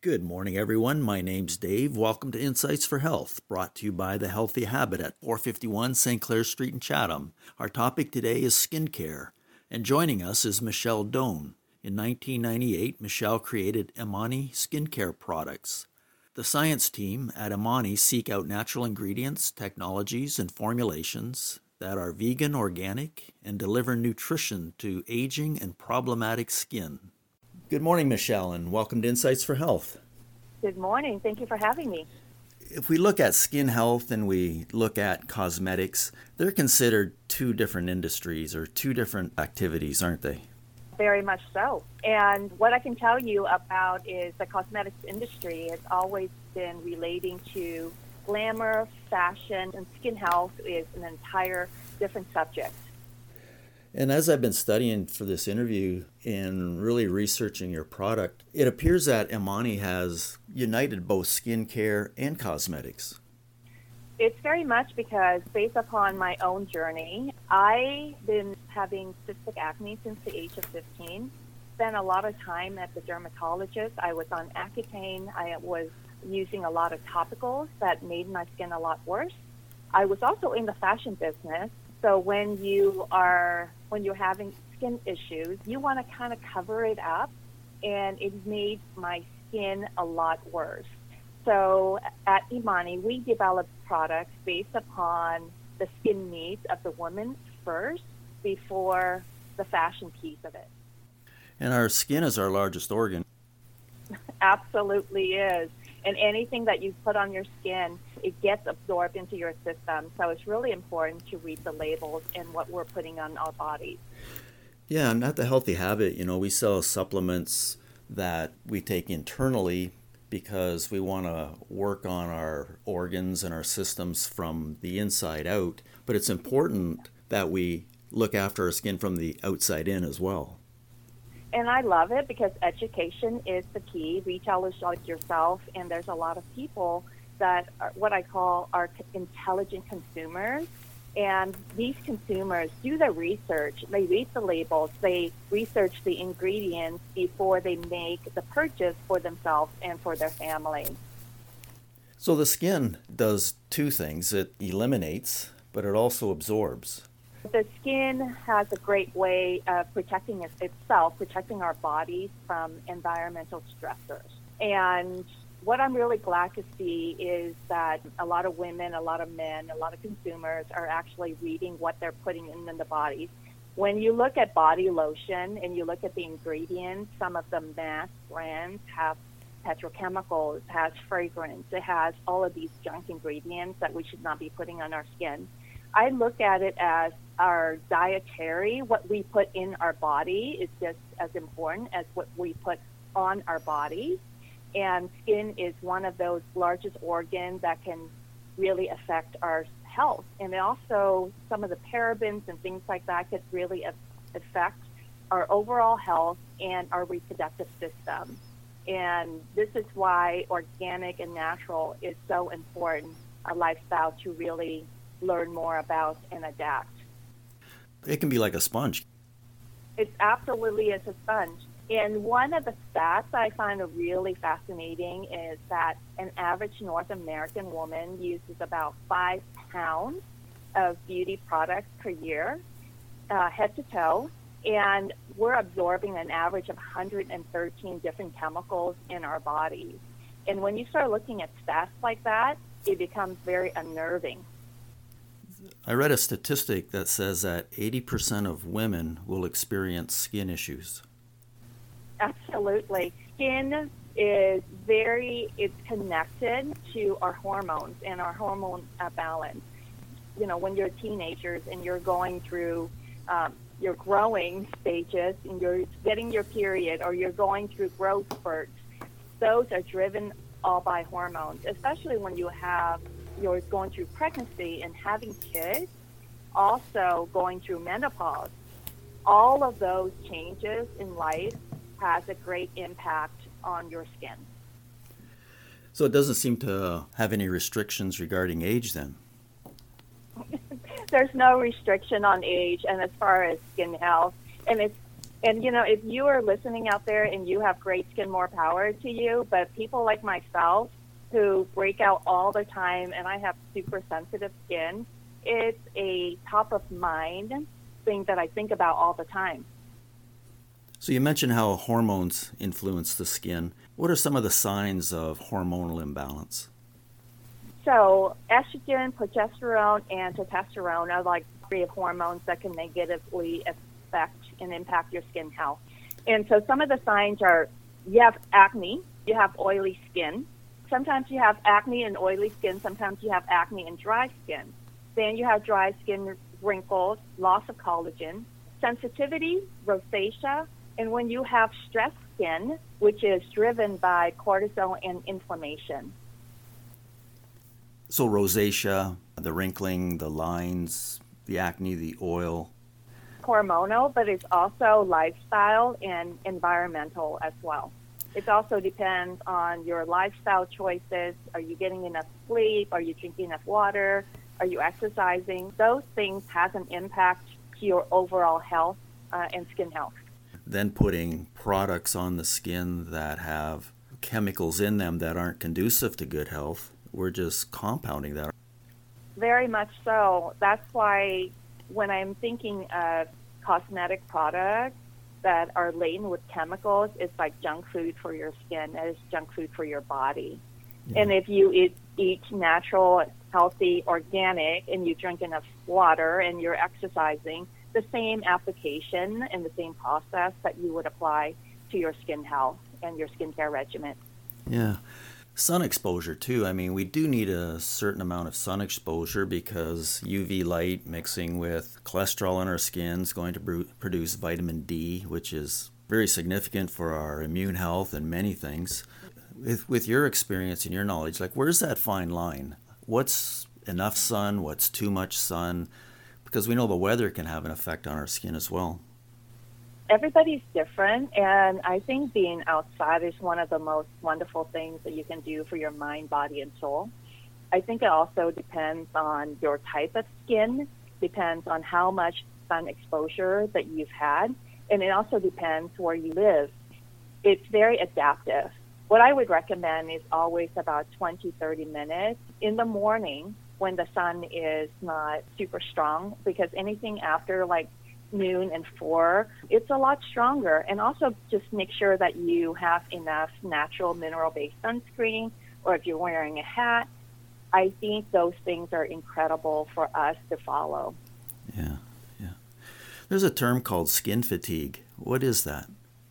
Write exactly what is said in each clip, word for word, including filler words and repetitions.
Good morning, everyone. My name's Dave. Welcome to Insights for Health, brought to you by The Healthy Habit at four fifty-one Saint Clair Street in Chatham. Our topic today is skincare, and joining us is Michelle Doan. In nineteen ninety-eight, Michelle created Emani skincare products. The science team at Emani seek out natural ingredients, technologies, and formulations that are vegan, organic, and deliver nutrition to aging and problematic skin. Good morning, Michelle, and welcome to Insights for Health. Good morning. Thank you for having me. If we look at skin health and we look at cosmetics, they're considered two different industries or two different activities, aren't they? Very much so. And what I can tell you about is the cosmetics industry has always been relating to glamour, fashion, and skin health is an entire different subject. And as I've been studying for this interview and really researching your product, it appears that Emani has united both skincare and cosmetics. It's very much because based upon my own journey, I've been having cystic acne since the age of fifteen. Spent a lot of time at the dermatologist. I was on Accutane. I was using a lot of topicals that made my skin a lot worse. I was also in the fashion business. So when you are when you're having skin issues, you want to kind of cover it up, and it made my skin a lot worse. So at Emani, we develop products based upon the skin needs of the woman first before the fashion piece of it. And our skin is our largest organ. Absolutely is. And anything that you put on your skin, it gets absorbed into your system. So it's really important to read the labels and what we're putting on our bodies. Yeah, and at The Healthy Habit, you know, we sell supplements that we take internally because we want to work on our organs and our systems from the inside out. But it's important that we look after our skin from the outside in as well. And I love it because education is the key. Retailers like yourself, and there's a lot of people that are what I call are intelligent consumers. And these consumers do the research. They read the labels. They research the ingredients before they make the purchase for themselves and for their family. So the skin does two things. It eliminates, but it also absorbs. The skin has a great way of protecting it, itself, protecting our bodies from environmental stressors. And what I'm really glad to see is that a lot of women, a lot of men, a lot of consumers are actually reading what they're putting in, in the bodies. When you look at body lotion and you look at the ingredients, some of the mass brands have petrochemicals, has fragrance, it has all of these junk ingredients that we should not be putting on our skin. I look at it as our dietary, what we put in our body is just as important as what we put on our bodies. And skin is one of those largest organs that can really affect our health. And also some of the parabens and things like that could really affect our overall health and our reproductive system. And this is why organic and natural is so important, a lifestyle to really learn more about and adapt. It can be like a sponge. It absolutely is a sponge. And one of the stats I find really fascinating is that an average North American woman uses about five pounds of beauty products per year, uh, head to toe, and we're absorbing an average of one hundred thirteen different chemicals in our bodies. And when you start looking at stats like that, it becomes very unnerving. I read a statistic that says that eighty percent of women will experience skin issues. Absolutely. Skin is very, it's connected to our hormones and our hormone uh, balance. You know, when you're teenagers and you're going through um, your growing stages and you're getting your period or you're going through growth spurts, those are driven all by hormones, especially when you have you're going through pregnancy and having kids, also going through menopause. All of those changes in life has a great impact on your skin. So it doesn't seem to have any restrictions regarding age then? There's no restriction on age and as far as skin health. And it's And, you know, if you are listening out there and you have great skin, more power to you, but people like myself who break out all the time and I have super sensitive skin, it's a top of mind thing that I think about all the time. So you mentioned how hormones influence the skin. What are some of the signs of hormonal imbalance? So estrogen, progesterone, and testosterone are like three of hormones that can negatively affect and impact your skin health. And so some of the signs are you have acne, you have oily skin. Sometimes you have acne and oily skin. Sometimes you have acne and dry skin. Then you have dry skin, wrinkles, loss of collagen, sensitivity, rosacea, and when you have stress skin, which is driven by cortisol and inflammation. So rosacea, the wrinkling, the lines, the acne, the oil. Hormonal, but it's also lifestyle and environmental as well. It also depends on your lifestyle choices. Are you getting enough sleep? Are you drinking enough water? Are you exercising? Those things have an impact to your overall health uh, and skin health. Then putting products on the skin that have chemicals in them that aren't conducive to good health, we're just compounding that. Very much so. That's why when I'm thinking of cosmetic products that are laden with chemicals, it's like junk food for your skin. It's junk food for your body. Yeah. And if you eat, eat natural, healthy, organic, and you drink enough water and you're exercising, the same application and the same process that you would apply to your skin health and your skincare regimen. Yeah. Sun exposure, too. I mean, we do need a certain amount of sun exposure because U V light mixing with cholesterol in our skin is going to br- produce vitamin D, which is very significant for our immune health and many things. With, with your experience and your knowledge, like, where's that fine line? What's enough sun? What's too much sun? Because we know the weather can have an effect on our skin as well. Everybody's different, and I think being outside is one of the most wonderful things that you can do for your mind, body, and soul. I think it also depends on your type of skin, depends on how much sun exposure that you've had, and it also depends where you live. It's very adaptive. What I would recommend is always about twenty, thirty minutes in the morning when the sun is not super strong, because anything after like noon and four, it's a lot stronger. And also just make sure that you have enough natural mineral-based sunscreen, or if you're wearing a hat. I think those things are incredible for us to follow. Yeah, yeah. There's a term called skin fatigue. What is that?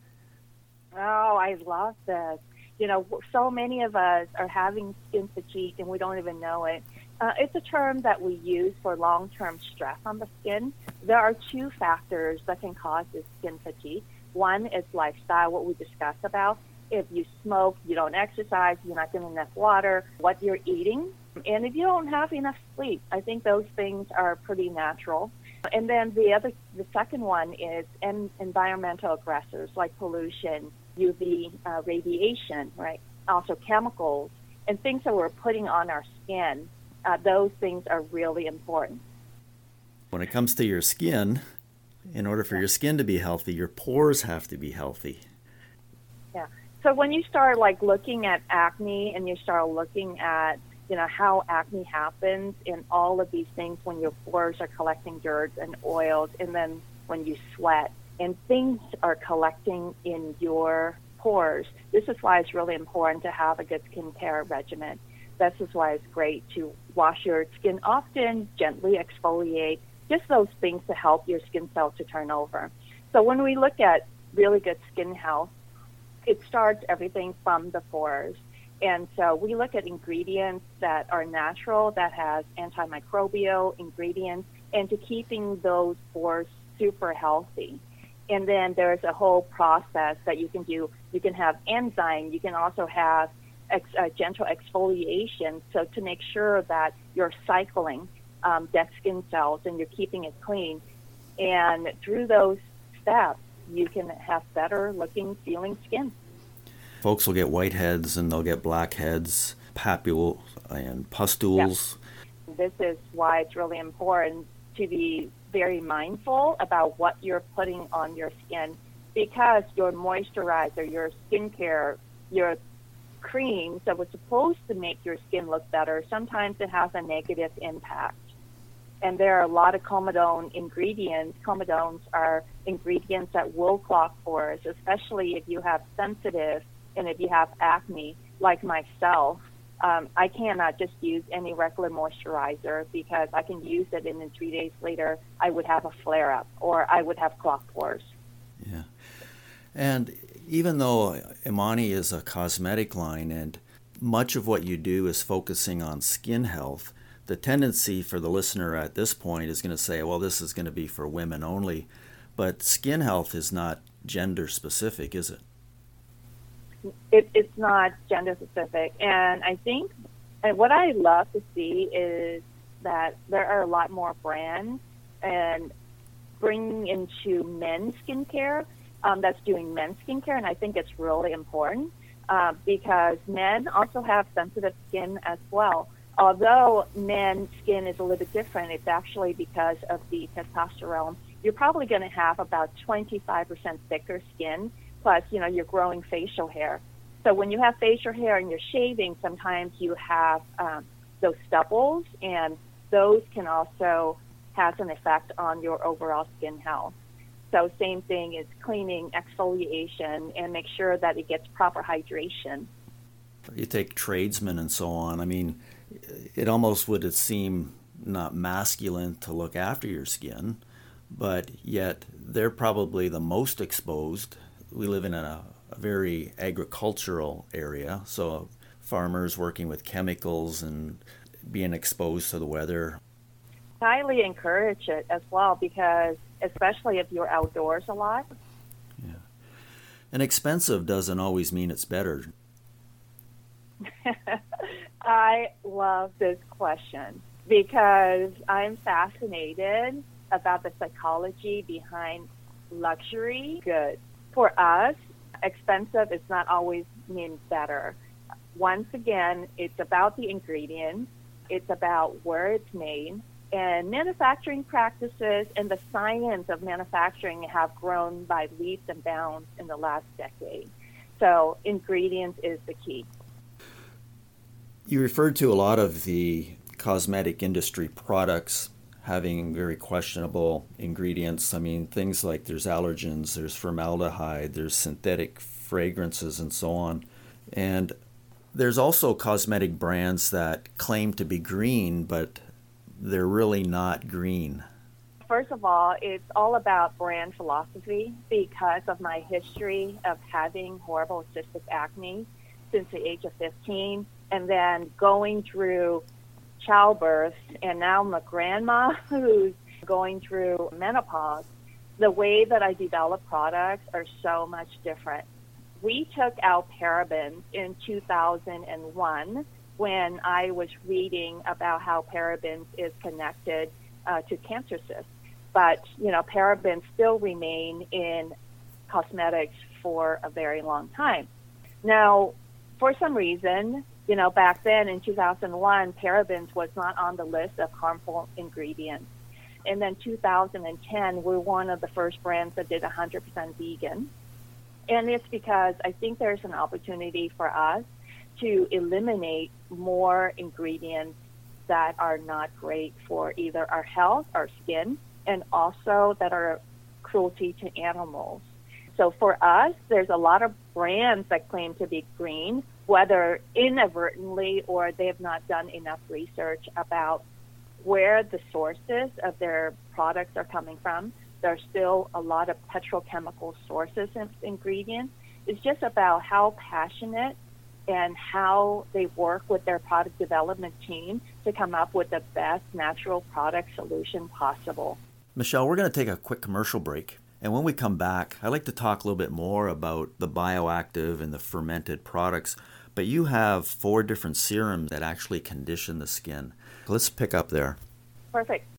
Oh, I love this. You know, so many of us are having skin fatigue and we don't even know it. Uh, it's a term that we use for long-term stress on the skin. There are two factors that can cause this skin fatigue. One is lifestyle, what we discussed about. If you smoke, you don't exercise, you're not getting enough water, what you're eating, and if you don't have enough sleep. I think those things are pretty natural. And then the other, the second one is en- environmental aggressors like pollution, U V uh, radiation, right? Also chemicals and things that we're putting on our skin. Uh, those things are really important. When it comes to your skin, in order for your skin to be healthy, your pores have to be healthy. Yeah. So when you start like looking at acne and you start looking at, you know, how acne happens in all of these things when your pores are collecting dirt and oils, and then when you sweat and things are collecting in your pores, this is why it's really important to have a good skincare regimen. This is why it's great to wash your skin often, gently exfoliate, just those things to help your skin cells to turn over. So when we look at really good skin health, it starts everything from the pores. And so we look at ingredients that are natural, that has antimicrobial ingredients, and to keeping those pores super healthy. And then there's a whole process that you can do. You can have enzyme. You can also have ex, uh, gentle exfoliation, so to make sure that you're cycling um, dead skin cells and you're keeping it clean. And through those steps, you can have better looking, feeling skin. Folks will get whiteheads and they'll get blackheads, papules and pustules. Yeah. This is why it's really important to be very mindful about what you're putting on your skin because your moisturizer, your skincare, your creams that was supposed to make your skin look better, sometimes it has a negative impact. And there are a lot of comedone ingredients. Comedones are ingredients that will clog pores, especially if you have sensitive and if you have acne, like myself. Um, I cannot just use any regular moisturizer because I can use it and then three days later I would have a flare-up or I would have clogged pores. Yeah. And even though Imani is a cosmetic line and much of what you do is focusing on skin health, the tendency for the listener at this point is going to say, well, this is going to be for women only. But skin health is not gender specific, is it? It, it's not gender specific. And I think, and what I love to see is that there are a lot more brands and bringing into men's skincare um, that's doing men's skincare. And I think it's really important uh, because men also have sensitive skin as well. Although men's skin is a little bit different, it's actually because of the testosterone. You're probably going to have about twenty-five percent thicker skin, plus, you know, you're growing facial hair. So when you have facial hair and you're shaving, sometimes you have um, those stubbles, and those can also have an effect on your overall skin health. So same thing is cleaning, exfoliation, and make sure that it gets proper hydration. You take tradesmen and so on. I mean, it almost would seem not masculine to look after your skin, but yet they're probably the most exposed. We live in a, a very agricultural area, so farmers working with chemicals and being exposed to the weather. Highly encourage it as well, because especially if you're outdoors a lot. Yeah. And expensive doesn't always mean it's better. I love this question because I'm fascinated about the psychology behind luxury goods. For us, expensive is not always mean better. Once again, it's about the ingredients, it's about where it's made, and manufacturing practices and the science of manufacturing have grown by leaps and bounds in the last decade. So ingredients is the key. You referred to a lot of the cosmetic industry products having very questionable ingredients. I mean, things like there's allergens, there's formaldehyde, there's synthetic fragrances, and so on. And there's also cosmetic brands that claim to be green, but they're really not green. First of all, it's all about brand philosophy because of my history of having horrible cystic acne since the age of fifteen. And then going through childbirth, and now I'm a grandma who's going through menopause. The way that I develop products are so much different. We took out parabens in two thousand one when I was reading about how parabens is connected uh, to cancer cysts. But, you know, parabens still remain in cosmetics for a very long time. Now, for some reason, you know, back then in two thousand one, parabens was not on the list of harmful ingredients. And then two thousand ten, we're one of the first brands that did one hundred percent vegan. And it's because I think there's an opportunity for us to eliminate more ingredients that are not great for either our health, our skin, and also that are cruelty to animals. So for us, there's a lot of brands that claim to be green, whether inadvertently or they have not done enough research about where the sources of their products are coming from. There's still a lot of petrochemical sources and ingredients. It's just about how passionate and how they work with their product development team to come up with the best natural product solution possible. Michelle, we're going to take a quick commercial break. And when we come back, I'd like to talk a little bit more about the bioactive and the fermented products. But you have four different serums that actually condition the skin. Let's pick up there. Perfect.